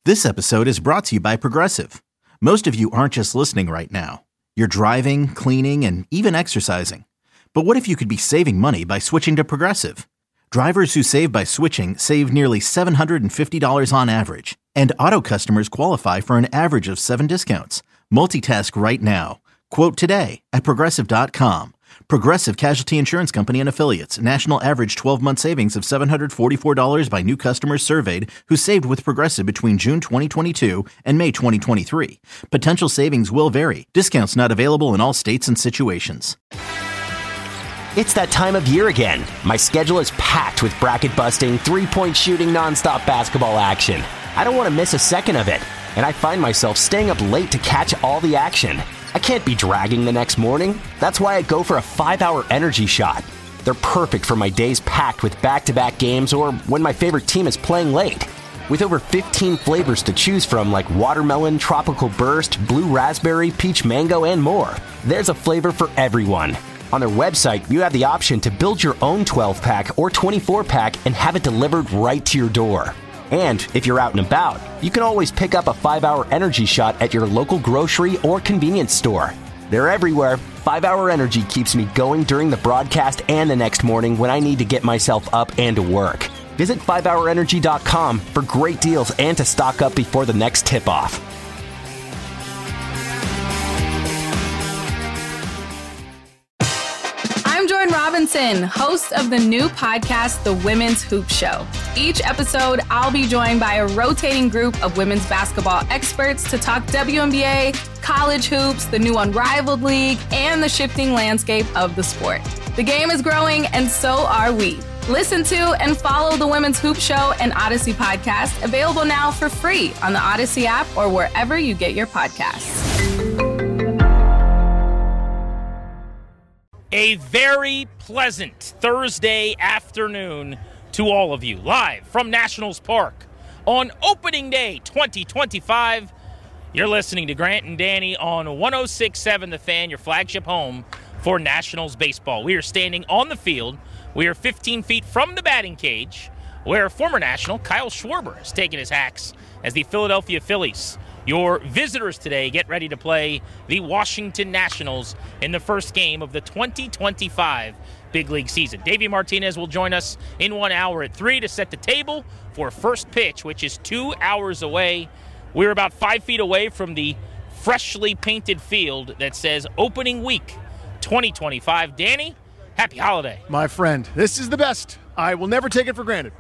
This episode is brought to you by Progressive. Most of you aren't just listening right now. You're driving, cleaning, and even exercising. But what if you could be saving money by switching to Progressive? Drivers who save by switching save nearly $750 on average. And auto customers qualify for an average of 7 discounts. Multitask right now. Quote today at Progressive.com. Progressive Casualty Insurance Company and Affiliates. National average 12-month savings of $744 by new customers surveyed who saved with Progressive between June 2022 and May 2023. Potential savings will vary. Discounts not available in all states and situations. It's that time of year again. My schedule is packed with bracket-busting, three-point shooting, nonstop basketball action. I don't want to miss a second of it, and I find myself staying up late to catch all the action. I can't be dragging the next morning. That's why I go for a 5-hour energy shot. They're perfect for my days packed with back-to-back games or when my favorite team is playing late. With over 15 flavors to choose from like watermelon, tropical burst, blue raspberry, peach mango, and more, there's a flavor for everyone. On their website, you have the option to build your own 12-pack or 24-pack and have it delivered right to your door. And if you're out and about, you can always pick up a 5-hour energy shot at your local grocery or convenience store. They're everywhere. 5-hour energy keeps me going during the broadcast and the next morning when I need to get myself up and to work. Visit 5hourenergy.com for great deals and to stock up before the next tip-off. I'm Jordan Robinson, host of the new podcast, The Women's Hoop Show. Each episode, I'll be joined by a rotating group of women's basketball experts to talk WNBA, college hoops, the new Unrivaled League, and the shifting landscape of the sport. The game is growing, and so are we. Listen to and follow The Women's Hoop Show and Odyssey podcast, available now for free on the Odyssey app or wherever you get your podcasts. A very pleasant Thursday afternoon to all of you, live from Nationals Park on opening day 2025. You're listening to Grant and Danny on 106.7 The Fan, your flagship home for Nationals baseball. We are standing on the field. We are 15 feet from the batting cage, where former National Kyle Schwarber has taken his hacks as the Philadelphia Phillies, your visitors today, get ready to play the Washington Nationals in the first game of the 2025 Big League season. Davey Martinez will join us in 1 hour at 3 to set the table for first pitch, which is 2 hours away. We're about 5 feet away from the freshly painted field that says opening week 2025. Danny, happy holiday. My friend, this is the best. I will never take it for granted.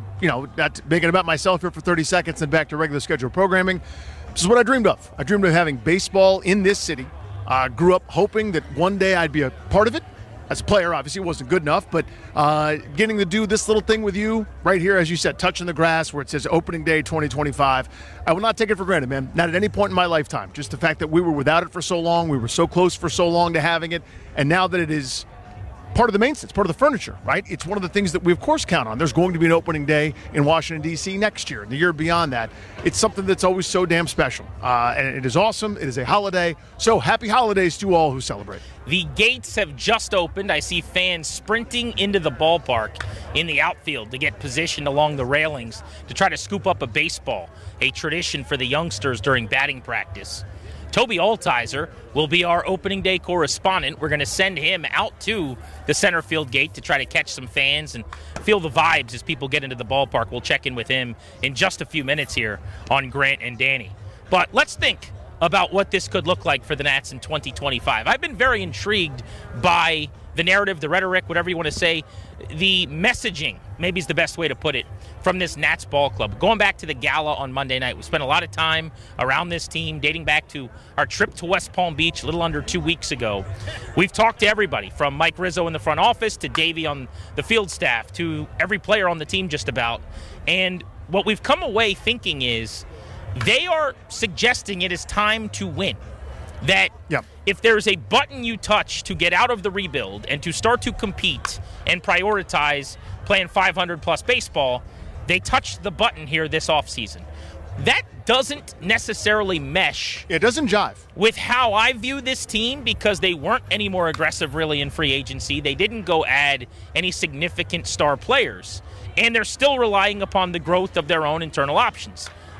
Not making it about myself here for 30 seconds and back to regular scheduled programming. This is what I dreamed of. I dreamed of having baseball in this city. I grew up hoping that one day I'd be a part of it. As a player, obviously, it wasn't good enough, but getting to do this little thing with you right here, as you said, touching the grass where it says opening day 2025, I will not take it for granted, man. Not at any point in my lifetime. Just the fact that we were without it for so long, we were so close for so long to having it, and now that it is part of the maintenance, part of the furniture, right? It's one of the things that we, of course, count on. There's going to be an opening day in Washington, D.C. next year, and the year beyond that. It's something that's always so damn special. And it is awesome. It is a holiday. So happy holidays to all who celebrate. The gates have just opened. I see fans sprinting into the ballpark in the outfield to get positioned along the railings to try to scoop up a baseball, a tradition for the youngsters during batting practice. Toby Altizer will be our opening day correspondent. We're going to send him out to the center field gate to try to catch some fans and feel the vibes as people get into the ballpark. We'll check in with him in just a few minutes here on Grant and Danny. But let's think about what this could look like for the Nats in 2025. I've been very intrigued by the narrative, the rhetoric, whatever you want to say, the messaging, maybe is the best way to put it, from this Nats ball club. Going back to the gala on Monday night, we spent a lot of time around this team, dating back to our trip to West Palm Beach a little under 2 weeks ago. We've talked to everybody, from Mike Rizzo in the front office to Davey on the field staff to every player on the team just about. And what we've come away thinking is they are suggesting it is time to win. That if there's a button you touch to get out of the rebuild and to start to compete and prioritize playing 500-plus baseball, they touched the button here this offseason. That doesn't necessarily mesh. It doesn't jive with how I view this team, because they weren't any more aggressive really in free agency. They didn't go add any significant star players, and they're still relying upon the growth of their own internal options.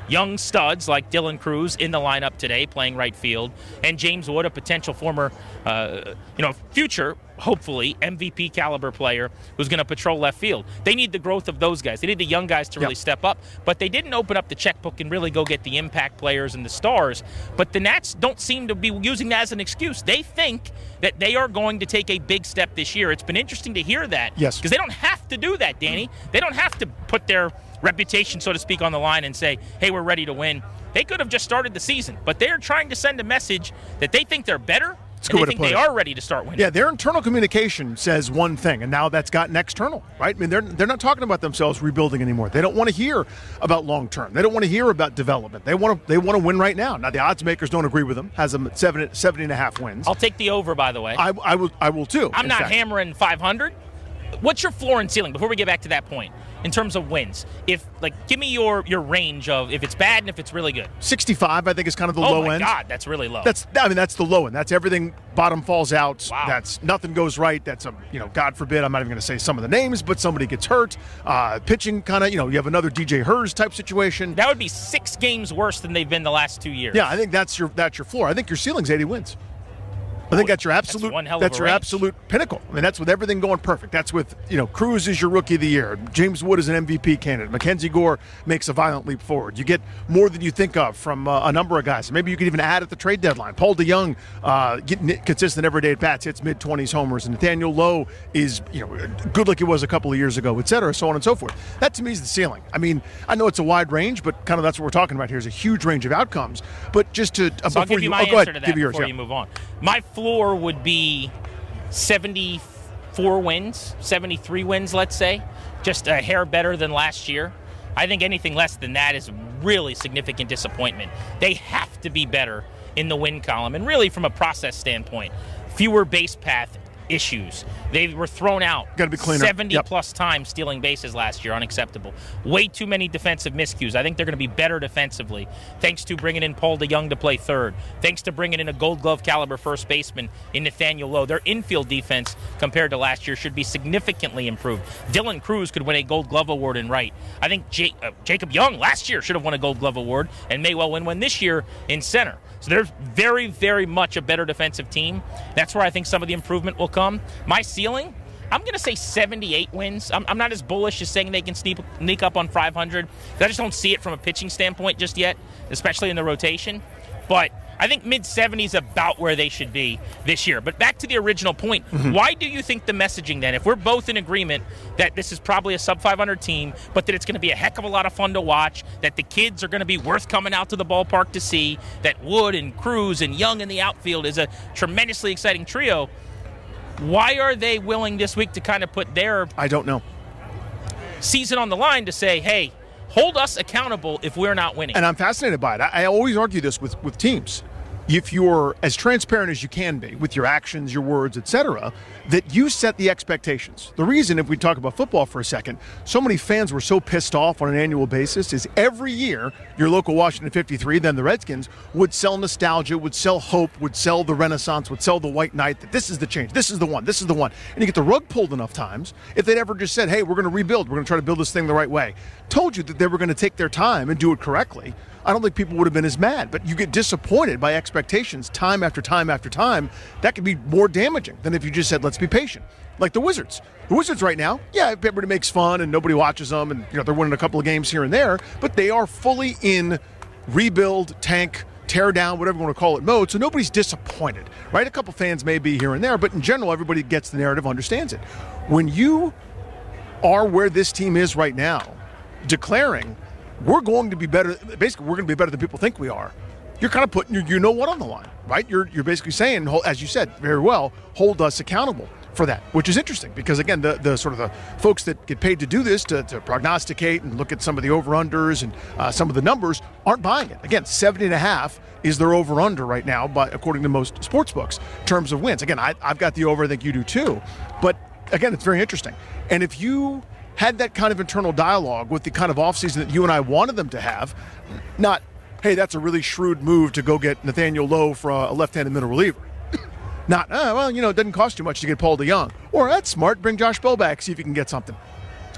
young studs like Dylan Cruz in the lineup today playing right field, and James Wood, a potential former, future, hopefully, MVP caliber player who's going to patrol left field. They need the growth of those guys. They need the young guys to really step up, but they didn't open up the checkbook and really go get the impact players and the stars. But the Nats don't seem to be using that as an excuse. They think that they are going to take a big step this year. It's been interesting to hear that. Yes. Because they don't have to do that, Danny. They don't have to put their reputation, so to speak, on the line and say, hey, we're ready to win. They could have just started the season, but they're trying to send a message that they think they're better. And they think they are ready to start winning. Yeah, their internal communication says one thing, and now that's gotten external, right? I mean, they're not talking about themselves rebuilding anymore. They don't want to hear about long term. They don't want to hear about development. They want to win right now. Now the odds makers don't agree with them. Has them at 70.5 wins. I'll take the over, by the way. I will too. I'm not hammering 500. What's your floor and ceiling before we get back to that point in terms of wins? Give me your range of if it's bad and if it's really good. 65, I think, is kind of the low end. Oh my God, that's really low. That's the low end. That's everything. Bottom falls out. Wow. That's nothing goes right. That's God forbid. I'm not even going to say some of the names, but somebody gets hurt. Pitching kind of, you have another DJ Hers type situation. That would be 6 games worse than they've been the last 2 years. Yeah, I think that's your floor. I think your ceiling's 80 wins. I think that's your absolute. That's your absolute pinnacle. I mean, that's with everything going perfect. That's with Cruz is your rookie of the year. James Wood is an MVP candidate. Mackenzie Gore makes a violent leap forward. You get more than you think of from a number of guys. Maybe you could even add at the trade deadline. Paul DeJong getting consistent everyday at bats, hits mid-20s homers, and Nathaniel Lowe is good like he was a couple of years ago, et cetera, so on and so forth. That to me is the ceiling. I mean, I know it's a wide range, but kind of that's what we're talking about here is a huge range of outcomes. But just to so I'll give you my answer to that before you move on. My floor would be 74 wins, 73 wins, let's say, just a hair better than last year. I think anything less than that is really significant disappointment. They have to be better in the win column, and really from a process standpoint, fewer base path issues. They were thrown out. Got to be cleaner. 70-plus times stealing bases last year. Unacceptable. Way too many defensive miscues. I think they're going to be better defensively, thanks to bringing in Paul DeJong to play third, thanks to bringing in a Gold Glove caliber first baseman in Nathaniel Lowe. Their infield defense compared to last year should be significantly improved. Dylan Cruz could win a Gold Glove award in right. I think Jacob Young last year should have won a Gold Glove award and may well win one this year in center. So they're very, very much a better defensive team. That's where I think some of the improvement will come. My ceiling, I'm going to say 78 wins. I'm not as bullish as saying they can sneak up on 500. I just don't see it from a pitching standpoint just yet, especially in the rotation. But I think mid-70s is about where they should be this year. But back to the original point, why do you think the messaging then, if we're both in agreement that this is probably a sub-500 team, but that it's going to be a heck of a lot of fun to watch, that the kids are going to be worth coming out to the ballpark to see, that Wood and Cruz and Young in the outfield is a tremendously exciting trio, why are they willing this week to kind of put their season on the line to say, hey, hold us accountable if we're not winning? And I'm fascinated by it. I always argue this with teams. If you're as transparent as you can be with your actions, your words, etc., that you set the expectations. The reason, if we talk about football for a second, so many fans were so pissed off on an annual basis is every year your local Washington 53, then the Redskins, would sell nostalgia, would sell hope, would sell the Renaissance, would sell the White Knight, that this is the change, this is the one, this is the one. And you get the rug pulled enough times, if they'd ever just said, hey, we're going to rebuild, we're going to try to build this thing the right way, told you that they were going to take their time and do it correctly, I don't think people would have been as mad. But you get disappointed by expectations time after time after time. That could be more damaging than if you just said, let's be patient. Like the Wizards. The Wizards right now, everybody makes fun and nobody watches them, and they're winning a couple of games here and there, but they are fully in rebuild, tank, tear down, whatever you want to call it, mode, so nobody's disappointed, right? A couple fans may be here and there, but in general, everybody gets the narrative, understands it. When you are where this team is right now, declaring we're going to be better, basically we're going to be better than people think we are, you're kind of putting your what on the line, right? You're basically saying, as you said very well, hold us accountable for that, which is interesting because, again, the sort of the folks that get paid to do this, to prognosticate and look at some of the over-unders and some of the numbers, aren't buying it. Again, 70.5 is their over-under right now, according to most sports books, in terms of wins. Again, I've got the over, I think you do too. But, again, it's very interesting. And if you had that kind of internal dialogue with the kind of offseason that you and I wanted them to have, not, hey, that's a really shrewd move to go get Nathaniel Lowe for a left-handed middle reliever. Not, it doesn't cost too much to get Paul DeJong. Or, that's smart, bring Josh Bell back, see if you can get something.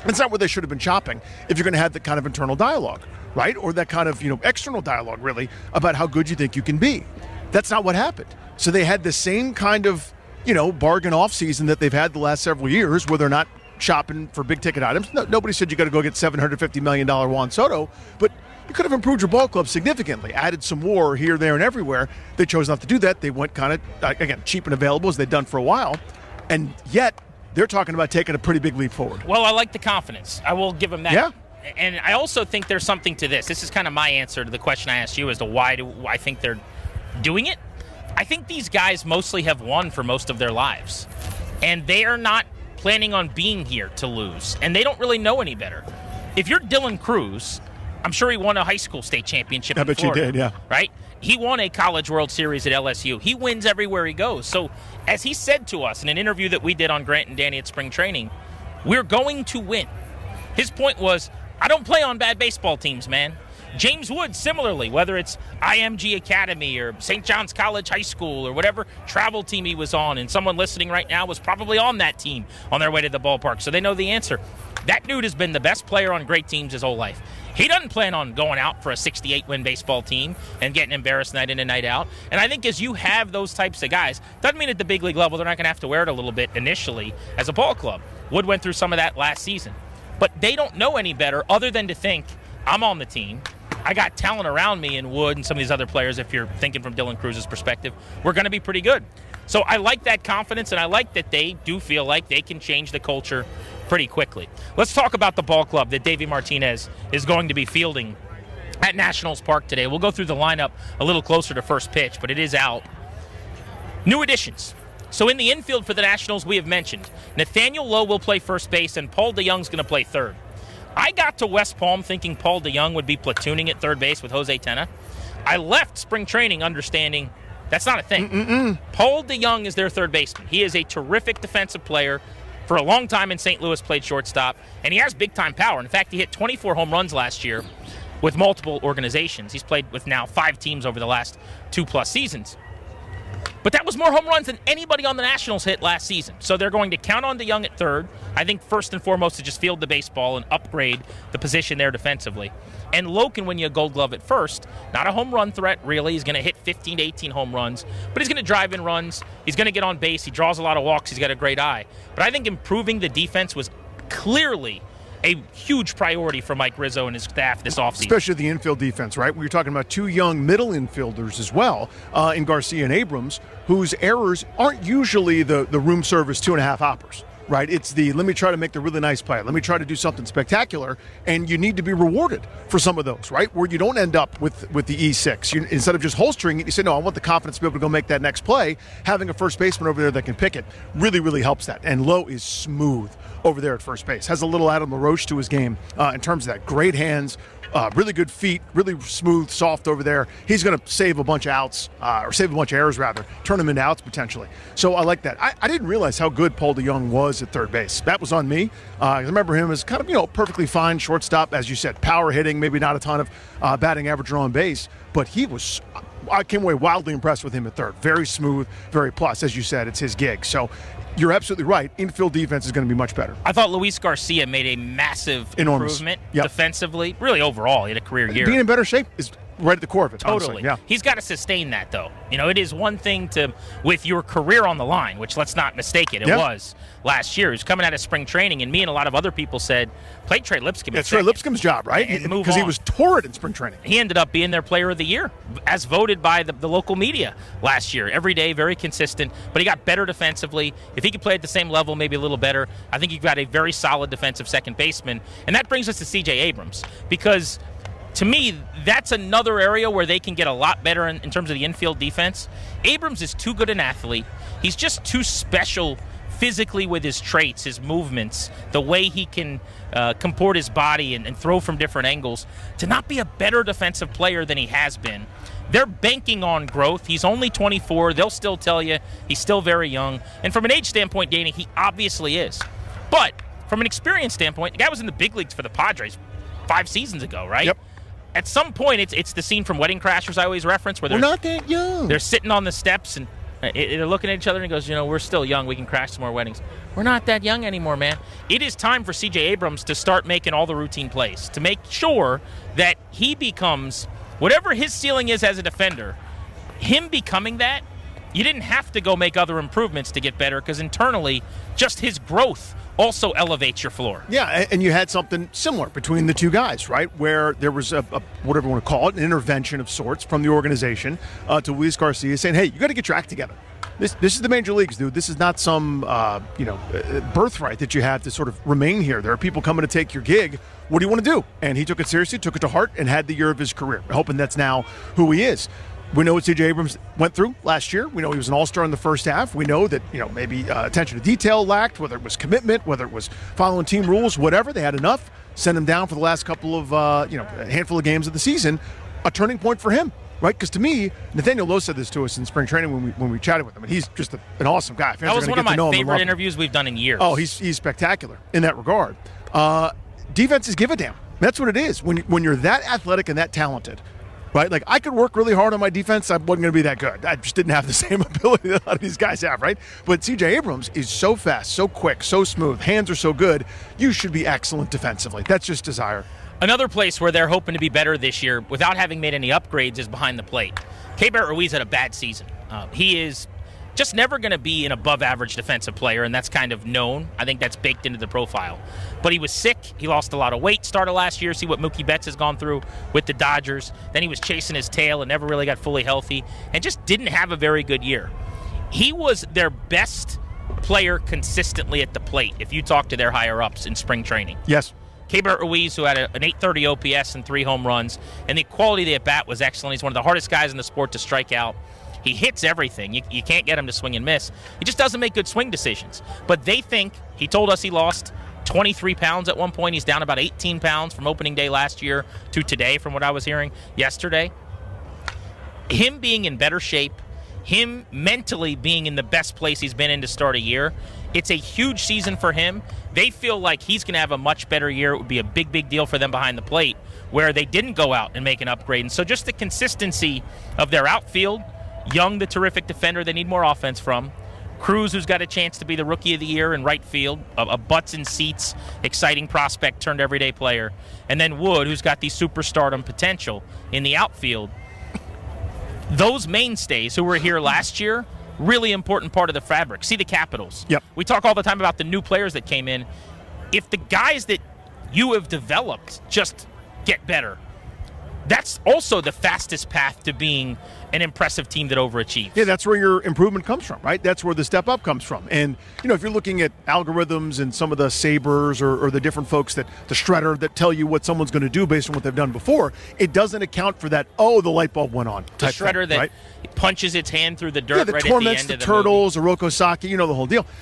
It's not where they should have been chopping if you're going to have that kind of internal dialogue, right? Or that kind of, external dialogue, really, about how good you think you can be. That's not what happened. So they had the same kind of, bargain offseason that they've had the last several years where they're not shopping for big-ticket items. Nobody said you got to go get $750 million Juan Soto, but you could have improved your ball club significantly, added some more here, there, and everywhere. They chose not to do that. They went kind of, again, cheap and available as they've done for a while, and yet they're talking about taking a pretty big leap forward. Well, I like the confidence. I will give them that. Yeah. And I also think there's something to this. This is kind of my answer to the question I asked you as to why do I think they're doing it. I think these guys mostly have won for most of their lives, and they are not planning on being here to lose, and they don't really know any better. If you're Dylan Cruz, I'm sure he won a high school state championship in Florida. I bet you did, yeah. Right? He won a College World Series at LSU. He wins everywhere he goes. So, as he said to us in an interview that we did on Grant and Danny at spring training, we're going to win. His point was, I don't play on bad baseball teams, man. James Woods, similarly, whether it's IMG Academy or St. John's College High School or whatever travel team he was on, and someone listening right now was probably on that team on their way to the ballpark, so they know the answer. That dude has been the best player on great teams his whole life. He doesn't plan on going out for a 68-win baseball team and getting embarrassed night in and night out. And I think as you have those types of guys, doesn't mean at the big league level they're not going to have to wear it a little bit initially as a ball club. Wood went through some of that last season. But they don't know any better other than to think, I'm on the team. I got talent around me in Wood and some of these other players, if you're thinking from Dylan Cruz's perspective. We're going to be pretty good. So I like that confidence, and I like that they do feel like they can change the culture pretty quickly. Let's talk about the ball club that Davey Martinez is going to be fielding at Nationals Park today. We'll go through the lineup a little closer to first pitch, but it is out. New additions. So in the infield for the Nationals, we have mentioned Nathaniel Lowe will play first base, and Paul DeJong's going to play third. I got to West Palm thinking Paul DeJong would be platooning at third base with Jose Tena. I left spring training understanding that's not a thing. Paul DeJong is their third baseman. He is a terrific defensive player. For a long time in St. Louis, played shortstop, and he has big-time power. In fact, he hit 24 home runs last year with multiple organizations. He's played with now 5 teams over the last 2+ seasons. But that was more home runs than anybody on the Nationals hit last season. So they're going to count on DeJong at third. I think first and foremost to just field the baseball and upgrade the position there defensively. And Lowe can win you a Gold Glove at first. Not a home run threat, really. He's going to hit 15 to 18 home runs. But he's going to drive in runs. He's going to get on base. He draws a lot of walks. He's got a great eye. But I think improving the defense was clearly a huge priority for Mike Rizzo and his staff this offseason. Especially the infield defense, right? We were talking about 2 young middle infielders as well in Garcia and Abrams, whose errors aren't usually the room service 2.5 hoppers. Right, it's the let me try to make the really nice play. Let me try to do something spectacular, and you need to be rewarded for some of those, right? Where you don't end up with the E6. Instead of just holstering it, you say, no, I want the confidence to be able to go make that next play. Having a first baseman over there that can pick it really, really helps that. And Lowe is smooth over there at first base. Has a little Adam LaRoche to his game in terms of that. Great hands. Really good feet, really smooth, soft over there. He's going to save a bunch of outs, or save a bunch of errors, rather. Turn them into outs, potentially. So I like that. I didn't realize how good Paul DeJong was at third base. That was on me. I remember him as kind of, perfectly fine shortstop, as you said, power hitting, maybe not a ton of batting average or on base. But I came away wildly impressed with him at third. Very smooth, very plus. As you said, it's his gig. So you're absolutely right. Infield defense is going to be much better. I thought Luis Garcia made a massive improvement defensively. Really, overall, he had a career year. Being in better shape is right at the core of it. Totally. Honestly. Yeah. He's got to sustain that, though. It is one thing with your career on the line, which let's not mistake it. It was last year. He was coming out of spring training, and me and a lot of other people said, play Trey Lipscomb. It's Trey Lipscomb's job, right? Because he was torrid in spring training. He ended up being their player of the year, as voted by the local media last year. Every day, very consistent, but he got better defensively. If he could play at the same level, maybe a little better, I think you've got a very solid defensive second baseman. And that brings us to C.J. Abrams, because to me, that's another area where they can get a lot better in terms of the infield defense. Abrams is too good an athlete. He's just too special physically with his traits, his movements, the way he can comport his body and throw from different angles to not be a better defensive player than he has been. They're banking on growth. He's only 24. They'll still tell you he's still very young. And from an age standpoint, Danny, he obviously is. But from an experience standpoint, the guy was in the big leagues for the Padres 5 seasons ago, right? Yep. At some point, it's the scene from Wedding Crashers I always reference where they're not that young. They're sitting on the steps, and They're looking at each other and he goes, we're still young. We can crash some more weddings. We're not that young anymore, man. It is time for C.J. Abrams to start making all the routine plays, to make sure that he becomes whatever his ceiling is as a defender. Him becoming that, you didn't have to go make other improvements to get better because internally, just his growth also elevates your floor. Yeah, and you had something similar between the two guys, right? Where there was a whatever you want to call it, an intervention of sorts from the organization to Luis Garcia saying, hey, you got to get your act together. This is the major leagues, dude. This is not some birthright that you have to sort of remain here. There are people coming to take your gig. What do you want to do? And he took it seriously, took it to heart, and had the year of his career. Hoping that's now who he is. We know what C.J. Abrams went through last year. We know he was an all-star in the first half. We know that maybe attention to detail lacked, whether it was commitment, whether it was following team rules, whatever. They had enough. Sent him down for the last couple of a handful of games of the season. A turning point for him, right? Because to me, Nathaniel Lowe said this to us in spring training when we chatted with him, and he's just an awesome guy. That was one of my favorite interviews we've done in years. Oh, he's spectacular in that regard. Defenses give a damn. That's what it is. When you're that athletic and that talented. Right? Like, I could work really hard on my defense. I wasn't going to be that good. I just didn't have the same ability that a lot of these guys have, right? But C.J. Abrams is so fast, so quick, so smooth. Hands are so good. You should be excellent defensively. That's just desire. Another place where they're hoping to be better this year without having made any upgrades is behind the plate. Keibert Ruiz had a bad season. He is just never going to be an above-average defensive player, and that's kind of known. I think that's baked into the profile. But he was sick. He lost a lot of weight started last year. See what Mookie Betts has gone through with the Dodgers. Then he was chasing his tail and never really got fully healthy and just didn't have a very good year. He was their best player consistently at the plate if you talk to their higher-ups in spring training. Yes. Keibert Ruiz, who had an 830 OPS and 3 home runs, and the quality of the at-bat was excellent. He's one of the hardest guys in the sport to strike out. He hits everything. You can't get him to swing and miss. He just doesn't make good swing decisions. But they think, he told us he lost 23 pounds at one point. He's down about 18 pounds from opening day last year to today, from what I was hearing yesterday. Him being in better shape, him mentally being in the best place he's been in to start a year, it's a huge season for him. They feel like he's going to have a much better year. It would be a big, big deal for them behind the plate, where they didn't go out and make an upgrade. And so just the consistency of their outfield, Young, the terrific defender they need more offense from. Cruz, who's got a chance to be the Rookie of the Year in right field, a butts in seats, exciting prospect turned everyday player. And then Wood, who's got the superstardom potential in the outfield. Those mainstays who were here last year, really important part of the fabric. See the Capitals. Yep. We talk all the time about the new players that came in. If the guys that you have developed just get better, that's also the fastest path to being an impressive team that overachieves. Yeah, that's where your improvement comes from, right? That's where the step up comes from. And, if you're looking at algorithms and some of the Sabres or the different folks the Shredder that tell you what someone's going to do based on what they've done before, it doesn't account for that, the light bulb went on. The Shredder thing, that right? punches its hand through the dirt right at the end torments of the the Turtles, Oroko Saki, the whole deal.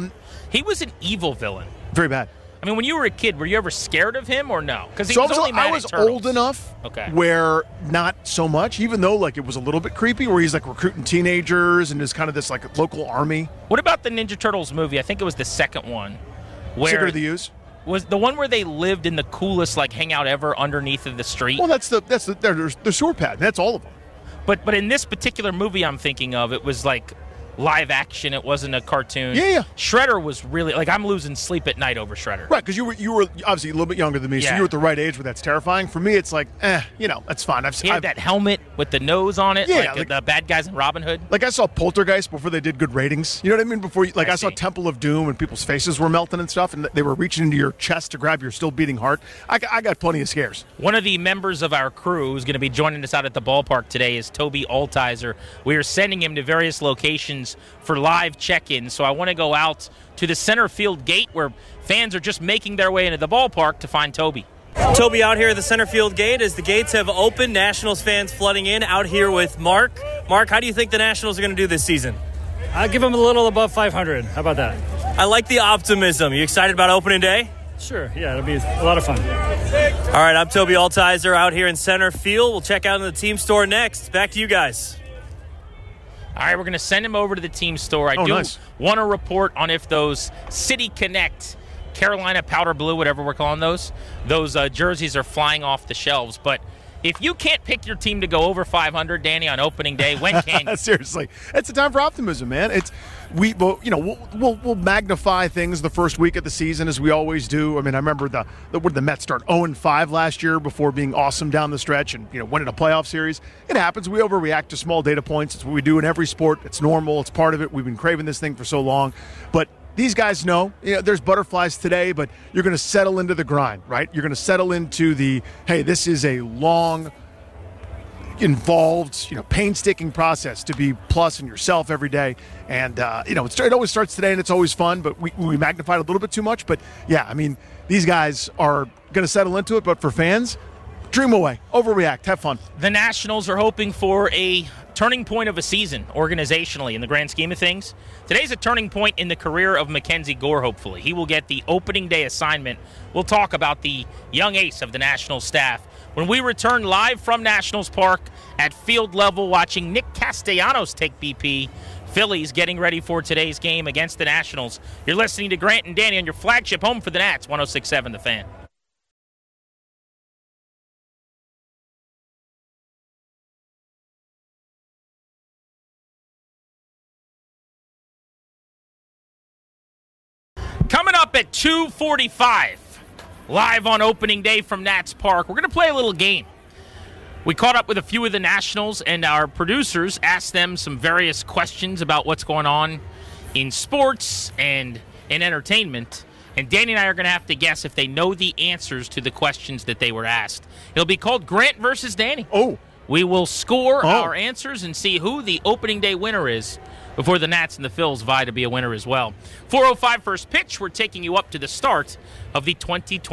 He was an evil villain. Very bad. I mean, when you were a kid, were you ever scared of him or no? Because he so was only mad I was at Turtles. old enough Okay. where not so much, even though it was a little bit creepy, where he's recruiting teenagers and is kind of this local army. What about the Ninja Turtles movie? I think it was the second one. Secret of the Use? Was the one where they lived in the coolest hangout ever underneath of the street? Well, that's the sewer pad. That's all of them. But in this particular movie I'm thinking of, it was live action. It wasn't a cartoon. Yeah. Shredder was really I'm losing sleep at night over Shredder. Right, because you were obviously a little bit younger than me, so you were at the right age where that's terrifying. For me, it's that's fine. He had that helmet with the nose on it, the bad guys in Robin Hood. I saw Poltergeist before they did good ratings. You know what I mean? Before I saw Temple of Doom and people's faces were melting and stuff, and they were reaching into your chest to grab your still beating heart. I got plenty of scares. One of the members of our crew who's going to be joining us out at the ballpark today is Toby Altizer. We are sending him to various locations for live check-ins, so I want to go out to the center field gate where fans are just making their way into the ballpark to find Toby. Toby out here at the center field gate as the gates have opened. Nationals fans flooding in out here with Mark. Mark, how do you think the Nationals are going to do this season? I'll give them a little above 500. How about that? I like the optimism. You excited about opening day? Sure, yeah, it'll be a lot of fun. All right, I'm Toby Altizer out here in center field. We'll check out in the team store next. Back to you guys. All right, we're going to send him over to the team store. I nice. want to report on if those City Connect Carolina powder blue, whatever we're calling those jerseys are flying off the shelves. But If you can't pick your team to go over 500, Danny, on opening day, when can you? Seriously, it's a time for optimism, man. We'll magnify things the first week of the season as we always do. I mean, I remember the Mets start 0-5 last year before being awesome down the stretch and winning a playoff series. It happens. We overreact to small data points. It's what we do in every sport. It's normal. It's part of it. We've been craving this thing for so long, but these guys know, there's butterflies today, but you're going to settle into the grind, right? You're going to settle into hey, this is a long, involved, painstaking process to be plus in yourself every day. And, it always starts today and it's always fun, but we magnify it a little bit too much. But, yeah, I mean, these guys are going to settle into it. But for fans, dream away, overreact, have fun. The Nationals are hoping for a turning point of a season organizationally in the grand scheme of things. Today's a turning point in the career of Mackenzie Gore, hopefully. He will get the opening day assignment. We'll talk about the young ace of the Nationals staff when we return live from Nationals Park at field level, watching Nick Castellanos take BP. Phillies getting ready for today's game against the Nationals. You're listening to Grant and Danny on your flagship home for the Nats, 106.7 The Fan. Coming up at 2:45, live on opening day from Nats Park, we're going to play a little game. We caught up with a few of the Nationals, and our producers asked them some various questions about what's going on in sports and in entertainment. And Danny and I are going to have to guess if they know the answers to the questions that they were asked. It'll be called Grant versus Danny. Oh. We will score our answers and see who the opening day winner is before the Nats and the Phils vie to be a winner as well. 4:05 first pitch. We're taking you up to the start of the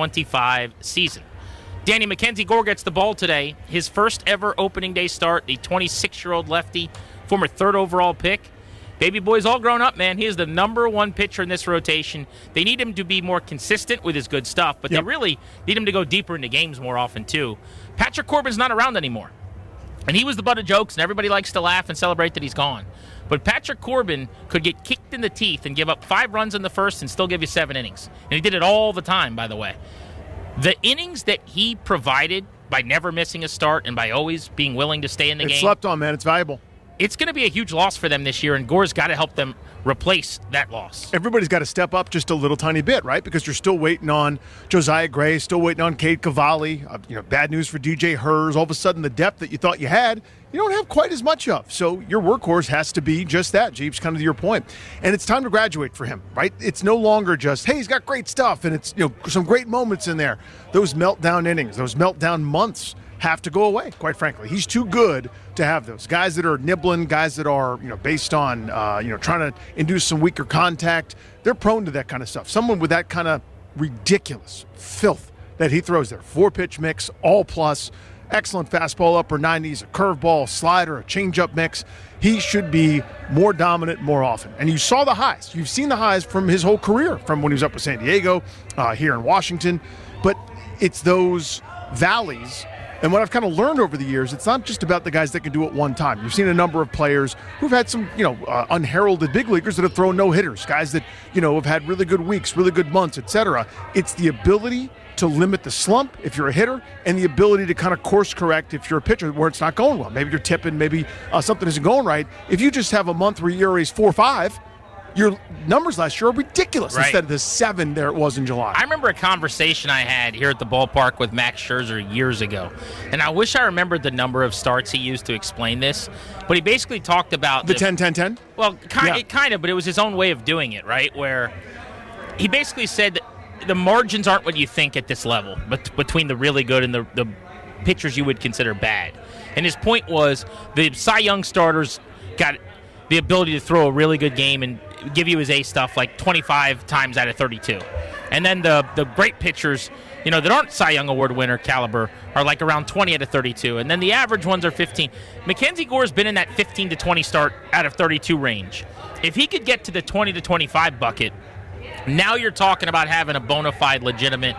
2025 season. Danny, Mackenzie Gore gets the ball today. His first ever opening day start, the 26-year-old lefty, former third overall pick. Baby boy's all grown up, man. He is the number one pitcher in this rotation. They need him to be more consistent with his good stuff, but they really need him to go deeper into games more often, too. Patrick Corbin's not around anymore. And he was the butt of jokes, and everybody likes to laugh and celebrate that he's gone. But Patrick Corbin could get kicked in the teeth and give up 5 runs in the first and still give you 7 innings. And he did it all the time, by the way. The innings that he provided by never missing a start and by always being willing to stay in the game. It's slept on, man. It's valuable. It's going to be a huge loss for them this year, and Gore's got to help them replace that loss. Everybody's got to step up just a little tiny bit, right? Because you're still waiting on Josiah Gray, still waiting on Cade Cavalli. Bad news for DJ Hers. All of a sudden, the depth that you thought you had, you don't have quite as much of. So your workhorse has to be just that, Jeeps, kind of to your point. And it's time to graduate for him, right? It's no longer just, hey, he's got great stuff, and it's some great moments in there. Those meltdown innings, those meltdown months have to go away, quite frankly. He's too good to have those. Guys that are nibbling, guys that are, based on, trying to induce some weaker contact, they're prone to that kind of stuff. Someone with that kind of ridiculous filth that he throws there. 4-pitch mix, all plus, excellent fastball, upper 90s, a curveball, slider, a changeup mix. He should be more dominant more often. And you saw the highs. You've seen the highs from his whole career, from when he was up with San Diego, here in Washington. But it's those valleys. And what I've kind of learned over the years, it's not just about the guys that can do it one time. You've seen a number of players who've had some, unheralded big leaguers that have thrown no-hitters, guys that, have had really good weeks, really good months, etc. It's the ability to limit the slump if you're a hitter and the ability to kind of course correct if you're a pitcher where it's not going well. Maybe you're tipping, maybe something isn't going right. If you just have a month where your ERA is 4.5, your numbers last year are ridiculous instead of the 7 there it was in July. I remember a conversation I had here at the ballpark with Max Scherzer years ago, and I wish I remembered the number of starts he used to explain this, but he basically talked about the 10-10-10? Well, kind of, but it was his own way of doing it, right? Where he basically said that the margins aren't what you think at this level, but between the really good and the pitchers you would consider bad. And his point was the Cy Young starters got the ability to throw a really good game and give you his A stuff like 25 times out of 32. And then the great pitchers, that aren't Cy Young Award winner caliber are like around 20 out of 32. And then the average ones are 15. Mackenzie Gore's been in that 15 to 20 start out of 32 range. If he could get to the 20 to 25 bucket, now you're talking about having a bona fide, legitimate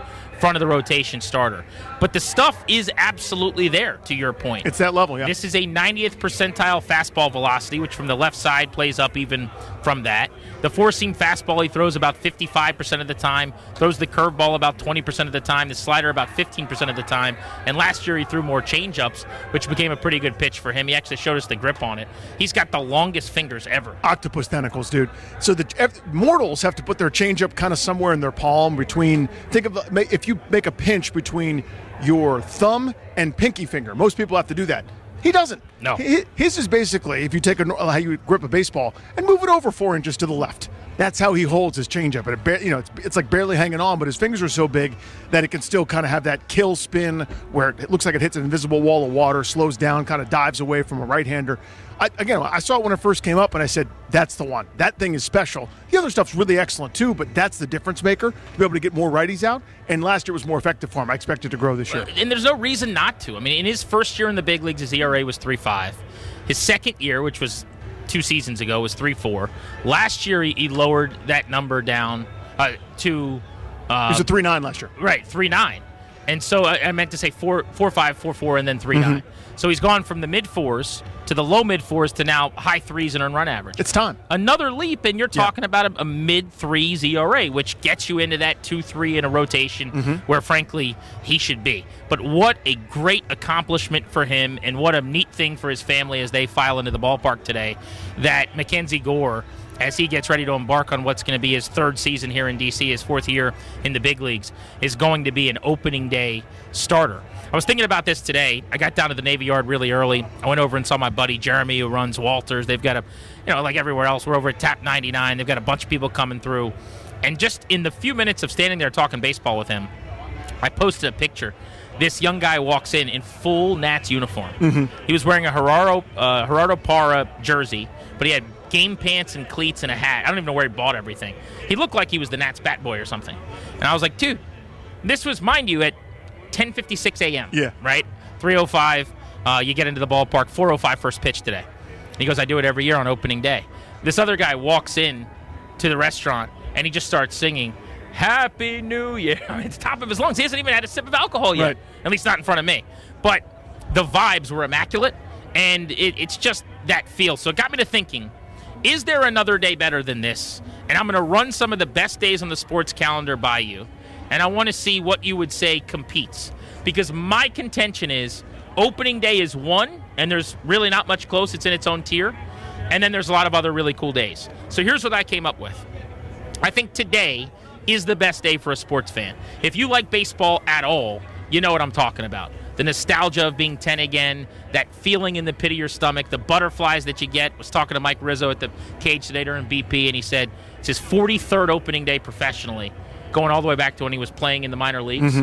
front of the rotation starter. But the stuff is absolutely there, to your point. It's that level, yeah. This is a 90th percentile fastball velocity, which from the left side plays up even from that. The four-seam fastball he throws about 55% of the time, throws the curveball about 20% of the time, the slider about 15% of the time, and last year he threw more changeups, which became a pretty good pitch for him. He actually showed us the grip on it. He's got the longest fingers ever. Octopus tentacles, dude. So mortals have to put their changeup kind of somewhere in their palm between, think of, if you make a pinch between your thumb and pinky finger. Most people have to do that. He doesn't. No. His is basically, if you take how you grip a baseball and move it over 4 inches to the left. That's how he holds his changeup. And it's like barely hanging on, but his fingers are so big that it can still kind of have that kill spin where it looks like it hits an invisible wall of water, slows down, kind of dives away from a right-hander. I saw it when it first came up, and I said, that's the one. That thing is special. The other stuff's really excellent, too, but that's the difference maker, to be able to get more righties out. And last year was more effective for him. I expect it to grow this year. And there's no reason not to. I mean, in his first year in the big leagues, his ERA was 3.5. His second year, which was 2 seasons ago, was 3.4. Last year, he lowered that number down to... he was a 3.9 last year. Right, 3.9. And so I meant to say 4.5, 4.4, and then 3.9. Mm-hmm. So he's gone from the mid-4s to the low mid-4s to now high 3s in earned run average. It's time. Another leap, and you're talking about a mid-3s ERA, which gets you into that 2-3 in a rotation where, frankly, he should be. But what a great accomplishment for him, and what a neat thing for his family as they file into the ballpark today, that Mackenzie Gore, as he gets ready to embark on what's going to be his third season here in D.C., his fourth year in the big leagues, is going to be an opening day starter. I was thinking about this today. I got down to the Navy Yard really early. I went over and saw my buddy Jeremy, who runs Walters. They've got like everywhere else, we're over at Tap 99. They've got a bunch of people coming through. And just in the few minutes of standing there talking baseball with him, I posted a picture. This young guy walks in full Nats uniform. Mm-hmm. He was wearing a Gerardo Parra jersey, but he had game pants and cleats and a hat. I don't even know where he bought everything. He looked like he was the Nats bat boy or something. And I was like, dude, this was, mind you, at 10:56 a.m. Yeah. Right? 3:05, you get into the ballpark, 4:05 first pitch today. And he goes, I do it every year on opening day. This other guy walks in to the restaurant, and he just starts singing, Happy New Year. It's top of his lungs. He hasn't even had a sip of alcohol yet. Right. At least not in front of me. But the vibes were immaculate, and it's just that feel. So it got me to thinking, is there another day better than this? And I'm going to run some of the best days on the sports calendar by you, and I want to see what you would say competes. Because my contention is opening day is one, and there's really not much close. It's in its own tier. And then there's a lot of other really cool days. So here's what I came up with. I think today is the best day for a sports fan. If you like baseball at all, you know what I'm talking about. The nostalgia of being 10 again, that feeling in the pit of your stomach, the butterflies that you get. I was talking to Mike Rizzo at the cage today during BP, and he said it's his 43rd opening day professionally, going all the way back to when he was playing in the minor leagues.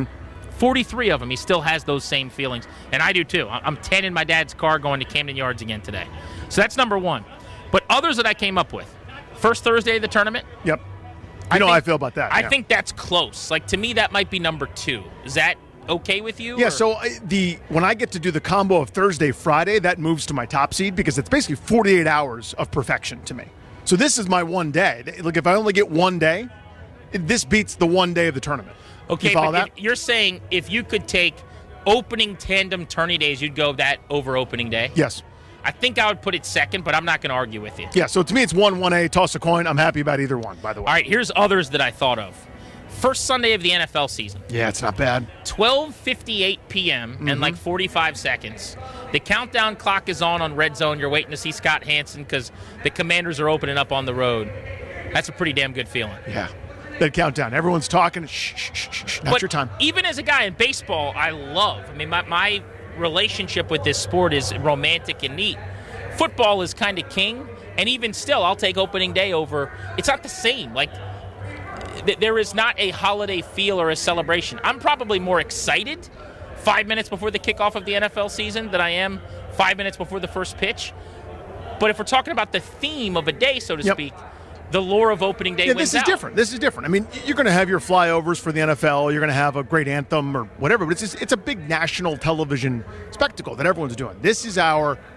43 of them, he still has those same feelings. And I do too. I'm 10 in my dad's car going to Camden Yards again today. So that's number one. But others that I came up with. First Thursday of the tournament. Yep. How I feel about that. I think that's close. Like, to me, that might be number 2. Is that okay with you? Yeah, or? so when I get to do the combo of Thursday, Friday, that moves to my top seed because it's basically 48 hours of perfection to me. So this is my one day. Look, if I only get one day, this beats the one day of the tournament. Okay, but you're saying if you could take opening tandem tourney days, you'd go that over opening day? Yes. I think I would put it second, but I'm not going to argue with you. Yeah, so to me it's 1-1A, toss a coin. I'm happy about either one, by the way. All right, here's others that I thought of. First Sunday of the NFL season. Yeah, it's not bad. 12:58 p.m. and like 45 seconds. The countdown clock is on Red Zone. You're waiting to see Scott Hansen because the Commanders are opening up on the road. That's a pretty damn good feeling. Yeah. That countdown. Everyone's talking. Shh. Not your time. Even as a guy in baseball, I love. I mean, my relationship with this sport is romantic and neat. Football is kind of king, and even still, I'll take opening day over. It's not the same. Like, there is not a holiday feel or a celebration. I'm probably more excited 5 minutes before the kickoff of the NFL season than I am 5 minutes before the first pitch. But if we're talking about the theme of a day, so to speak, the lore of opening day wins out. This is different. I mean, you're going to have your flyovers for the NFL. You're going to have a great anthem or whatever. But it's a big national television spectacle that everyone's doing. This is our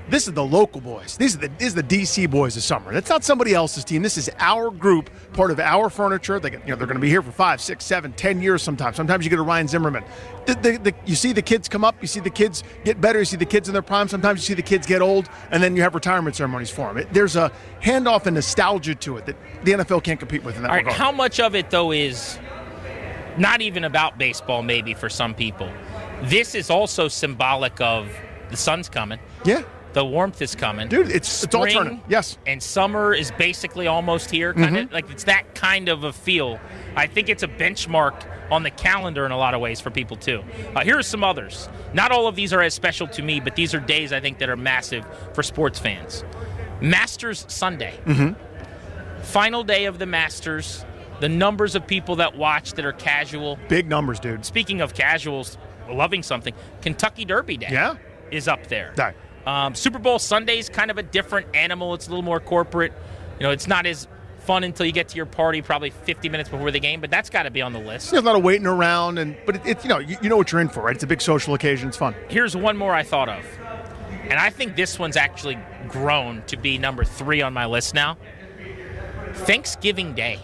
This is the local boys. This is the DC boys this summer. That's not somebody else's team. This is our group, part of our furniture. They're going to be here for 5, 6, 7, 10 years sometimes. Sometimes you get a Ryan Zimmerman. You see the kids come up. You see the kids get better. You see the kids in their prime. Sometimes you see the kids get old, and then you have retirement ceremonies for them. There's a handoff and nostalgia to it that the NFL can't compete with in that regard. How much of it, though, is not even about baseball maybe for some people? This is also symbolic of the sun's coming. Yeah. The warmth is coming. Dude, it's all turning. Yes. And summer is basically almost here. Like it's that kind of a feel. I think it's a benchmark on the calendar in a lot of ways for people, too. Here are some others. Not all of these are as special to me, but these are days I think that are massive for sports fans. Masters Sunday. Final day of the Masters. The numbers of people that watch that are casual. Big numbers, dude. Speaking of casuals loving something, Kentucky Derby Day is up there. Super Bowl Sunday is kind of a different animal. It's a little more corporate. It's not as fun until you get to your party, probably 50 minutes before the game, but that's got to be on the list. There's a lot of waiting around, but it's you know what you're in for, right? It's a big social occasion. It's fun. Here's one more I thought of, and I think this one's actually grown to be number 3 on my list now. Thanksgiving Day.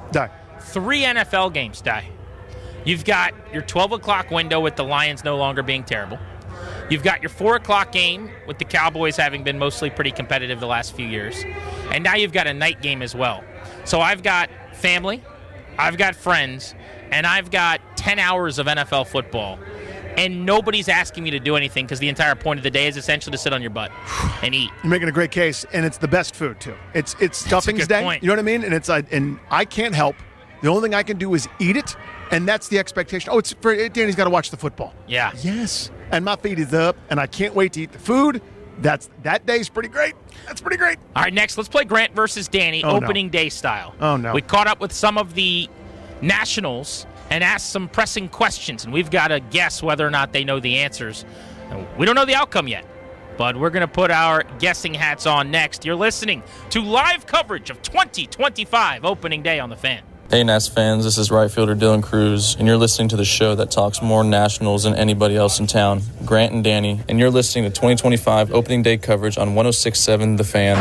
3 NFL games, You've got your 12 o'clock window with the Lions no longer being terrible. You've got your 4 o'clock game with the Cowboys having been mostly pretty competitive the last few years. And now you've got a night game as well. So I've got family, I've got friends, and I've got 10 hours of NFL football. And nobody's asking me to do anything because the entire point of the day is essentially to sit on your butt and eat. You're making a great case, and it's the best food, too. It's stuffings day. Point. You know what I mean? And I can't help. The only thing I can do is eat it, and that's the expectation. Oh, Danny's got to watch the football. Yeah. Yes. And my feet is up, and I can't wait to eat the food. That day's pretty great. That's pretty great. All right, next, let's play Grant versus Danny, opening day style. Oh, no. We caught up with some of the Nationals and asked some pressing questions, and we've got to guess whether or not they know the answers. We don't know the outcome yet, but we're going to put our guessing hats on next. You're listening to live coverage of 2025 opening day on The Fan. Hey, Nats fans, this is right fielder Dylan Cruz, and you're listening to the show that talks more Nationals than anybody else in town, Grant and Danny, and you're listening to 2025 opening day coverage on 106.7 The Fan.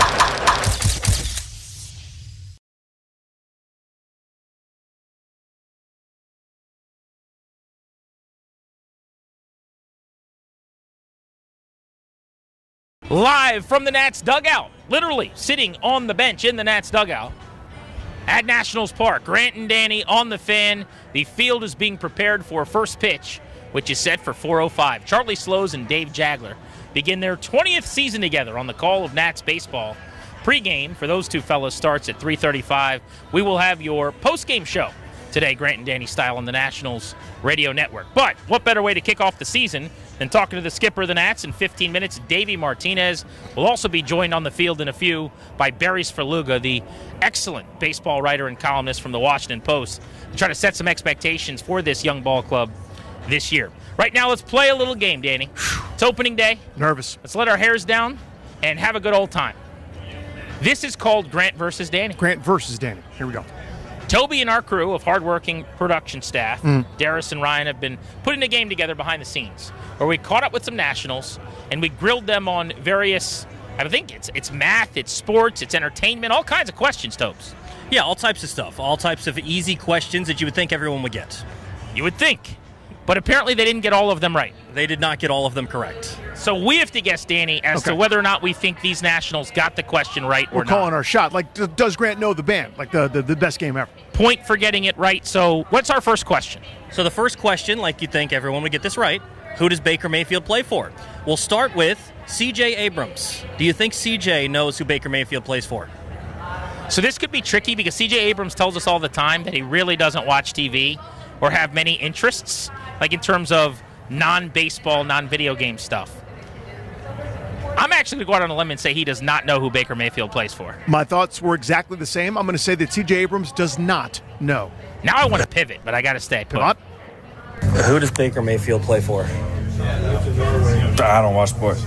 Live from the Nats dugout, literally sitting on the bench in the Nats dugout at Nationals Park. Grant and Danny on The Fan. The field is being prepared for first pitch, which is set for 4:05. Charlie Slows and Dave Jagler begin their 20th season together on the call of Nats baseball. Pre-game for those two fellas starts at 3:35. We will have your post-game show today, Grant and Danny style, on the Nationals radio network. But what better way to kick off the season than talking to the skipper of the Nats in 15 minutes, Davey Martinez. Will also be joined on the field in a few by Barry Svrluga, the excellent baseball writer and columnist from the Washington Post, to try to set some expectations for this young ball club this year. Right now, let's play a little game, Danny. It's opening day. Nervous. Let's let our hairs down and have a good old time. This is called Grant versus Danny. Grant versus Danny. Here we go. Toby and our crew of hardworking production staff, Darius and Ryan, have been putting a game together behind the scenes where we caught up with some Nationals and we grilled them on various, I think it's math, it's sports, it's entertainment, all kinds of questions, Tobes. Yeah, all types of stuff. All types of easy questions that you would think everyone would get. You would think. But apparently they didn't get all of them right. They did not get all of them correct. So we have to guess, Danny, as to whether or not we think these Nationals got the question right or not. We're calling our shot. Like, does Grant know the band? Like the best game ever. Point for getting it right. So what's our first question? So the first question, like you'd think everyone would get this right, who does Baker Mayfield play for? We'll start with C.J. Abrams. Do you think C.J. knows who Baker Mayfield plays for? So this could be tricky because C.J. Abrams tells us all the time that he really doesn't watch TV or have many interests, like in terms of non-baseball, non-video game stuff. I'm actually going to go out on a limb and say he does not know who Baker Mayfield plays for. My thoughts were exactly the same. I'm going to say that C.J. Abrams does not know. Now I want to pivot, but I got to stay put. Come on. Who does Baker Mayfield play for? I don't watch sports.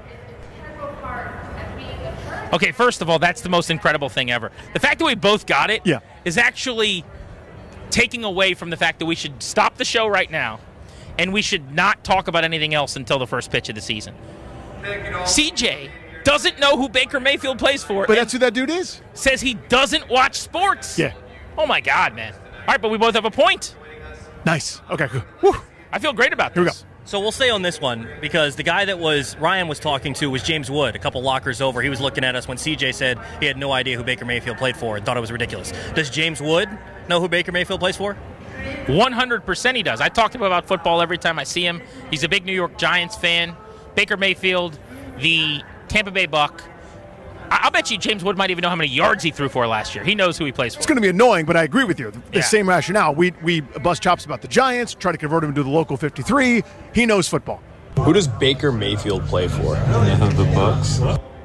Okay, first of all, that's the most incredible thing ever. The fact that we both got it is actually taking away from the fact that we should stop the show right now and we should not talk about anything else until the first pitch of the season. CJ doesn't know who Baker Mayfield plays for. But that's who that dude is. Says he doesn't watch sports. Yeah. Oh, my God, man. All right, but we both have a point. Nice. Okay, good. Whew. I feel great about this. Here we go. So we'll stay on this one because the guy that Ryan was talking to was James Wood, a couple lockers over. He was looking at us when CJ said he had no idea who Baker Mayfield played for and thought it was ridiculous. Does James Wood know who Baker Mayfield plays for? 100% he does. I talk to him about football every time I see him. He's a big New York Giants fan. Baker Mayfield, the Tampa Bay Buck. I'll bet you James Wood might even know how many yards he threw for last year. He knows who he plays for. It's going to be annoying, but I agree with you. The same rationale. We bust chops about the Giants, try to convert him to the local 53. He knows football. Who does Baker Mayfield play for? The Bucks.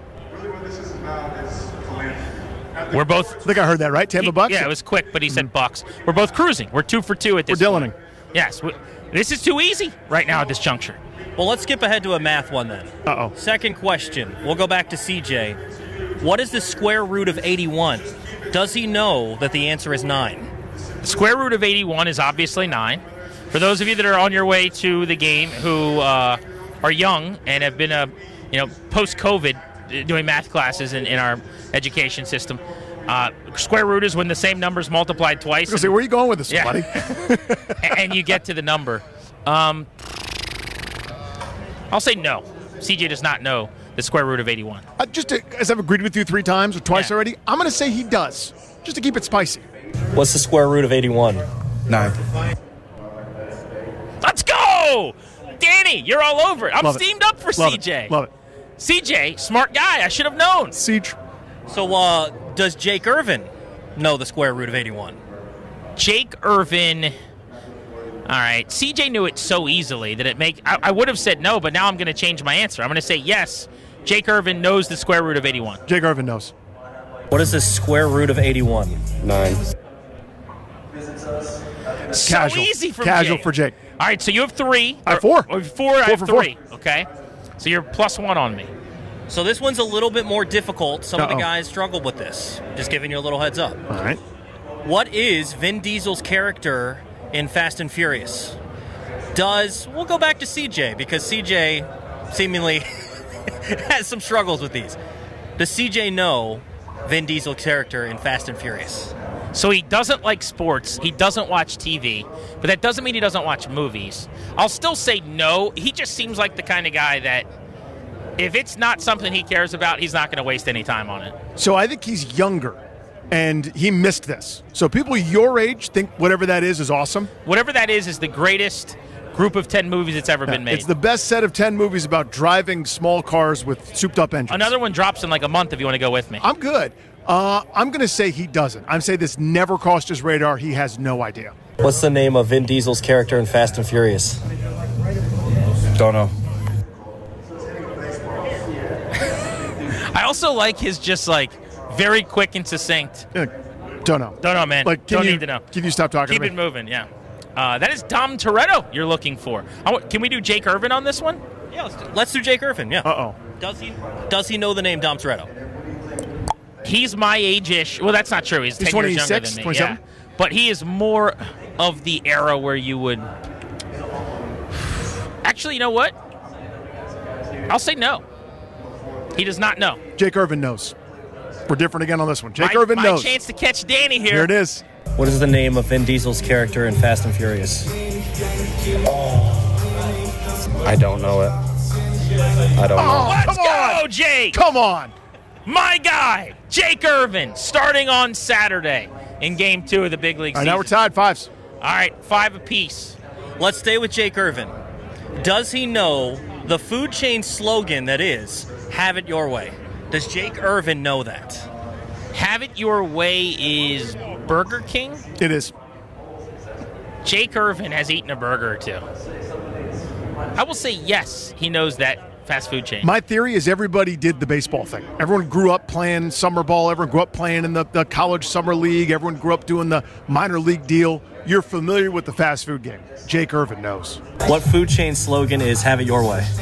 We're both. I think I heard that right. Tampa Bucks. Yeah, it was quick, but he said Bucks. We're both cruising. We're 2 for 2 at this. We're Dylaning. Yes, this is too easy right now at this juncture. Well, let's skip ahead to a math one then. Uh-oh. Second question. We'll go back to CJ. What is the square root of 81? Does he know that the answer is 9? The square root of 81 is obviously 9. For those of you that are on your way to the game who are young and have been post-COVID doing math classes in our education system, square root is when the same number is multiplied twice. I was going to say, where are you going with this, buddy? And you get to the number. I'll say no. CJ does not know the square root of 81. As I've agreed with you 3 times or twice already, I'm going to say he does, just to keep it spicy. What's the square root of 81? 9. Let's go! Danny, you're all over it. I'm Love steamed up for Love CJ. It. Love it. CJ, smart guy. I should have known. Siege. So, does Jake Irvin know the square root of 81? Jake Irvin. All right. CJ knew it so easily that I would have said no, but now I'm going to change my answer. I'm going to say yes. Jake Irvin knows the square root of 81. Jake Irvin knows. What is the square root of 81? 9. So Casual. easy for Casual Jake. for Jake. All right, so you have 3. I have 4. Or 4, I have for 3. 4. Okay. So you're +1 on me. So this one's a little bit more difficult. Some of the Uh-oh. guys struggled with this. Just giving you a little heads up. All right. What is Vin Diesel's character in Fast and Furious? We'll go back to CJ because CJ seemingly has some struggles with these. Does CJ know Vin Diesel's character in Fast and Furious? So he doesn't like sports. He doesn't watch TV. But that doesn't mean he doesn't watch movies. I'll still say no. He just seems like the kind of guy that if it's not something he cares about, he's not going to waste any time on it. So I think he's younger, and he missed this. So people your age think whatever that is awesome. Whatever that is the greatest group of 10 movies that's ever been made. It's the best set of 10 movies about driving small cars with souped-up engines. Another one drops in like a month if you want to go with me. I'm good. I'm going to say he doesn't. I'm saying this never crossed his radar. He has no idea. What's the name of Vin Diesel's character in Fast and Furious? Don't know. I also like his just like very quick and succinct. Don't know. Don't know, man. Like, Don't need to know. Can you stop talking Keep to it me? moving, yeah. That is Dom Toretto you're looking for. Can we do Jake Irvin on this one? Yeah, let's do Jake Irvin, yeah. Uh-oh. Does he know the name Dom Toretto? He's my age-ish. Well, that's not true. He's 10 years younger 26, than me. 27? Yeah. But he is more of the era where you would... Actually, you know what? I'll say no. He does not know. Jake Irvin knows. We're different again on this one. Jake Irvin knows. My chance to catch Danny here. Here it is. What is the name of Vin Diesel's character in Fast and Furious? I don't know it. I don't know. Let's go, Jake! Come on! My guy, Jake Irvin, starting on Saturday in Game 2 of the Big League All right, season. now we're tied 5s. All right, 5 apiece. Let's stay with Jake Irvin. Does he know the food chain slogan that is, have it your way? Does Jake Irvin know that? Have it your way is Burger King? It is. Jake Irvin has eaten a burger or two. I will say yes, he knows that fast food chain. My theory is everybody did the baseball thing. Everyone grew up playing summer ball. Everyone grew up playing in the college summer league. Everyone grew up doing the minor league deal. You're familiar with the fast food game. Jake Irvin knows. What food chain slogan is have it your way?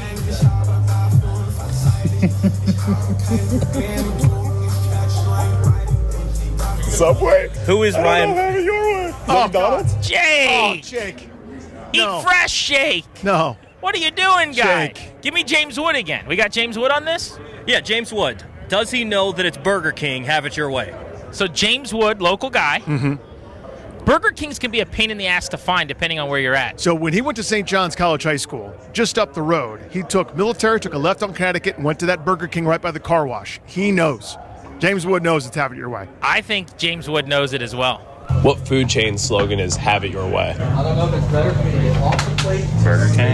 Subway. Who is Ryan? Have it your way. Oh, McDonald's? Jake! Jake. Eat No. fresh, Jake! No. What are you doing, guy? Jake. Give me James Wood again. We got James Wood on this? Yeah, James Wood. Does he know that it's Burger King? Have it your way. So James Wood, local guy. Mm-hmm. Burger Kings can be a pain in the ass to find depending on where you're at. So when he went to St. John's College High School, just up the road, he took a left on Connecticut, and went to that Burger King right by the car wash. He knows. James Wood knows it's have it your way. I think James Wood knows it as well. What food chain slogan is have it your way? I don't know if it's better for me to get off the plate. Burger King.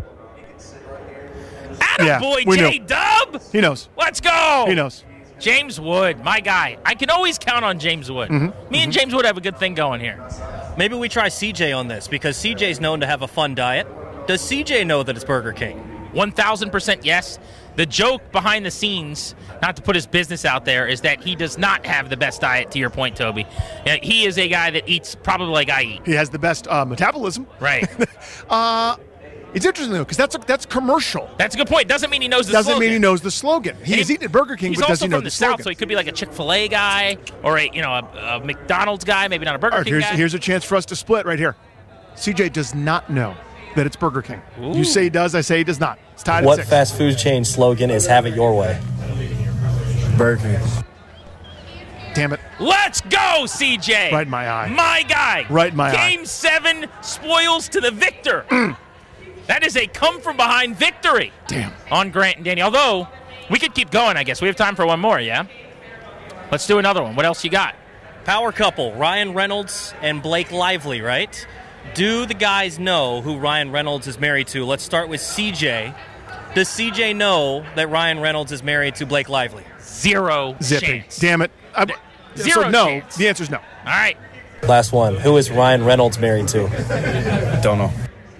Attaboy, J-Dub! He knows. Let's go! He knows. James Wood, my guy. I can always count on James Wood. Me and James Wood have a good thing going here. Maybe we try CJ on this because CJ's known to have a fun diet. Does CJ know that it's Burger King? 1,000% yes. The joke behind the scenes, not to put his business out there, is that he does not have the best diet, to your point, Toby. He is a guy that eats probably like I eat. He has the best metabolism. Right. It's interesting, though, because that's commercial. That's a good point. Doesn't mean he knows the slogan. Doesn't mean he knows the slogan. He's eating at Burger King, but does he know the slogan? South, so he could be like a Chick-fil-A guy or a McDonald's guy, maybe not a Burger King guy. Here's a chance for us to split right here. CJ does not know that it's Burger King. Ooh. You say he does, I say he does not. It's tied at What 6. fast food chain slogan is have it your way? Burger King. Damn it. Let's go, CJ. Right in my eye. My guy. Right in my eye. Game 7, spoils to the victor. That is a come-from-behind victory. Damn. On Grant and Danny. Although, we could keep going, I guess. We have time for one more, yeah? Let's do another one. What else you got? Power couple, Ryan Reynolds and Blake Lively, right? Do the guys know who Ryan Reynolds is married to? Let's start with CJ. Does CJ know that Ryan Reynolds is married to Blake Lively? Zero Zipping. chance. Damn it. Zero so no. chance. The answer's no. All right. Last one. Who is Ryan Reynolds married to? Don't know.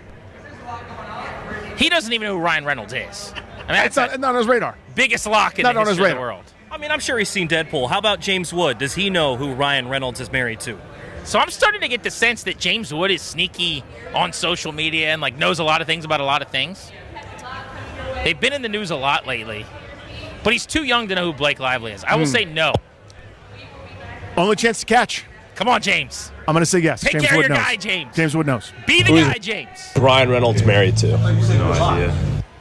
He doesn't even know who Ryan Reynolds is. I mean, It's not on his radar. biggest lock in Not the on his history of the radar. world. I mean, I'm sure he's seen Deadpool. How about James Wood? Does he know who Ryan Reynolds is married to? So I'm starting to get the sense that James Wood is sneaky on social media and knows a lot of things about a lot of things. They've been in the news a lot lately, but he's too young to know who Blake Lively is. I will say no. Only chance to catch. Come on, James. I'm going to say yes. Take James care Wood of your knows. guy, James. James Wood knows. Be the guy, James. Ryan Reynolds married to? No idea.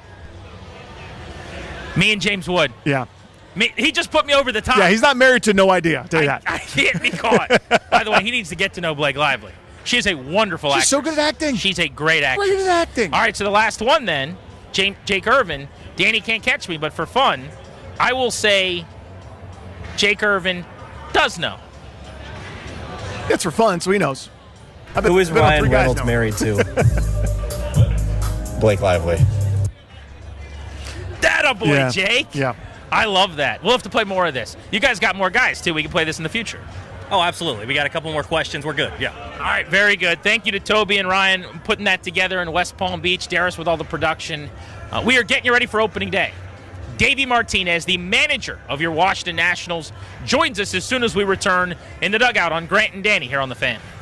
Me and James Wood. Yeah. He just put me over the top. Yeah, he's not married to no idea. I'll tell you that. I can't be caught. By the way, he needs to get to know Blake Lively. She is a wonderful actress. She's so good at acting. She's a great actress. Look at acting. All right, so the last one then, Jake Irvin. Danny can't catch me, but for fun, I will say Jake Irvin does know. It's for fun, so he knows. Who is Ryan Reynolds married to? Blake Lively. That-a-boy, Yeah. Jake. Yeah. I love that. We'll have to play more of this. You guys got more guys, too. We can play this in the future. Oh, absolutely. We got a couple more questions. We're good. Yeah. All right, very good. Thank you to Toby and Ryan putting that together in West Palm Beach. Darius with all the production. We are getting you ready for opening day. Davey Martinez, the manager of your Washington Nationals, joins us as soon as we return in the dugout on Grant and Danny here on The Fan.